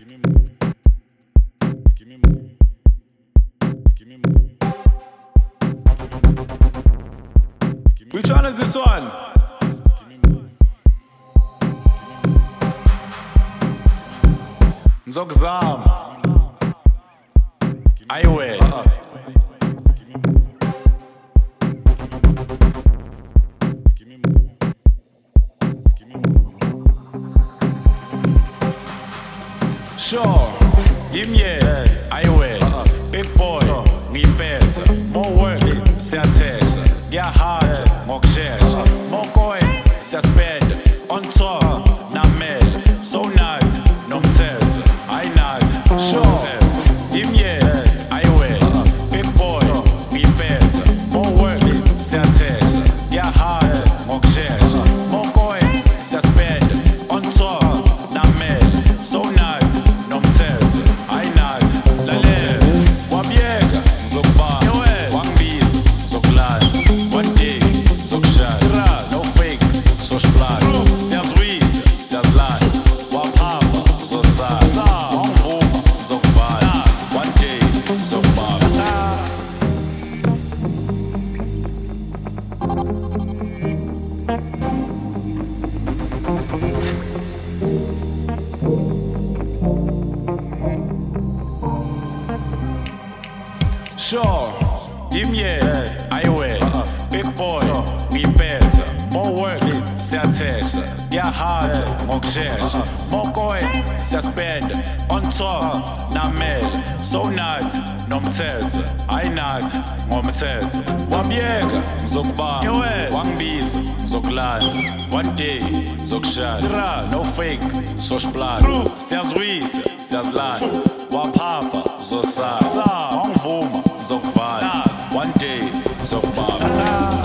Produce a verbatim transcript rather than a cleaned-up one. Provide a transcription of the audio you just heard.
Which one is this one? Ngizokuzama. Ayiwe. Sure, give me a ayiwe. Big boy, ngiyiphethe. More work, siyathesha. Ngiyahaja, ngokushesha. More coins, siyaspenda. On top, namele. So nathi, nomthetho. Ayinathi, sure. Give me a ayiwe. Big boy, ngiyiphethe. More work, siyathesha. Ngiyahaja, ngokushesha. More coins, siyaspenda. On top, namele. So nathi, nomthetho. Ayinathi, lalela. Wabiyeka, ngizokubamba. Wangibiza, ngizokulanda. One day, ngizokushaya. No fake, soshplana. Siyazwisa, siyazilanda. Waphapha, uzosala. Wangivuma, ngizokuvala. One day, ngizokubamba. Sure, give me a ayiwe. Big boy, ngiyiphethe. More work, siyathesha. Ngiyahaja, ngokushesha. More coins, siyaspenda. On top, namele. So nathi, nomthetho. Ayinathi, ngomthetho. Wabiyeka, ngizokubamba. Wangibiza, ngizokulanda. One day, ngizokushaya. No fake, soshplana. Siyazwisa, siyazilanda. Waphapha, uzosala. Wangivuma, ngizokuvala. One day, ngizokubamba.